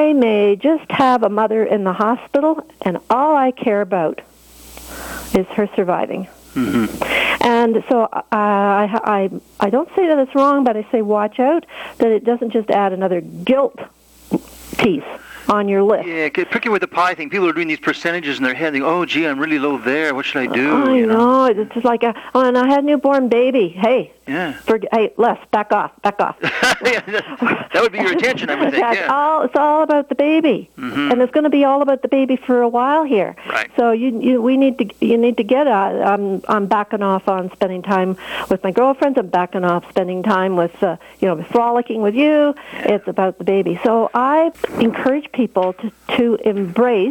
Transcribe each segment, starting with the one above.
I may just have a mother in the hospital, and all I care about is her surviving. Mm-hmm. And so I don't say that it's wrong, but I say watch out that it doesn't just add another guilt piece on your list. Yeah, particularly with the pie thing. People are doing these percentages in their head. They go, oh, gee, I'm really low there. What should I do? I know. It's just like, and I had a newborn baby. Hey, yeah. Hey, Les, back off. Yeah, that would be your intention, I would think. Yeah. It's all about the baby, mm-hmm. and it's going to be all about the baby for a while here. Right. So you need to get. I'm backing off on spending time with my girlfriends. I'm backing off spending time with frolicking with you. Yeah. It's about the baby. So I encourage people to embrace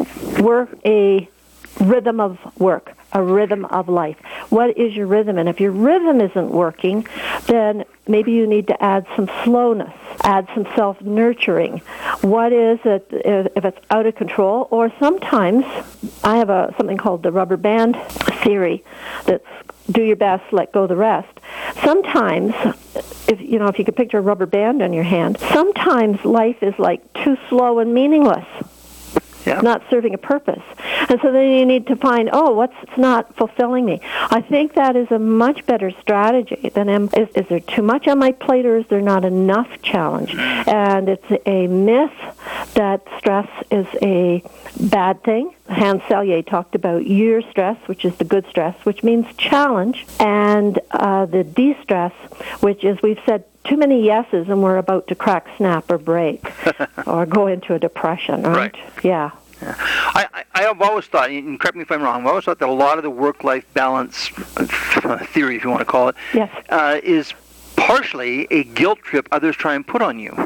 a rhythm of work, a rhythm of life. What is your rhythm? And if your rhythm isn't working, then maybe you need to add some slowness, add some self-nurturing. What is it if it's out of control? Or sometimes I have something called the rubber band theory that's do your best, let go the rest. Sometimes, if you could picture a rubber band on your hand, sometimes life is like too slow and meaningless. Yeah. Not serving a purpose. And so then you need to find, what's not fulfilling me? I think that is a much better strategy than, is there too much on my plate or is there not enough challenge? And it's a myth that stress is a bad thing. Hans Selye talked about your stress, which is the good stress, which means challenge, and the de-stress, which is, we've said, too many yeses and we're about to crack, snap, or break, or go into a depression, right? Yeah. I've always thought, and correct me if I'm wrong, I've always thought that a lot of the work-life balance theory, if you want to call it, yes. Is partially a guilt trip others try and put on you.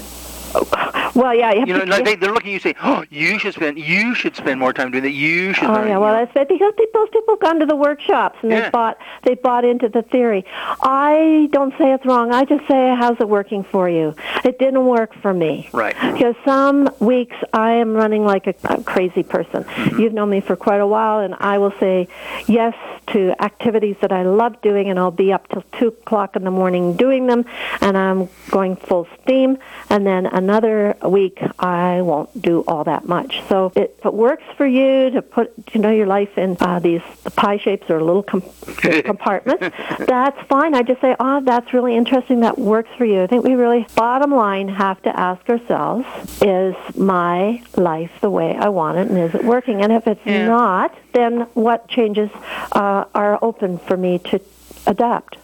Well, yeah, they're looking at you saying, "Oh, you should spend more time doing that. You should." Oh, yeah. Well, that's because those people have gone to the workshops and they bought into the theory. I don't say it's wrong. I just say, how's it working for you? It didn't work for me. Right. Because some weeks I am running like a crazy person. Mm-hmm. You've known me for quite a while, and I will say yes to activities that I love doing, and I'll be up till 2 o'clock in the morning doing them, and I'm going full steam. And then another week I won't do all that much. So if it works for you to put your life in these pie shapes or little compartments, that's fine. I just say, that's really interesting. That works for you. I think we really, bottom line, have to ask ourselves, is my life the way I want it, and is it working? And if it's not, then what changes are open for me to adapt?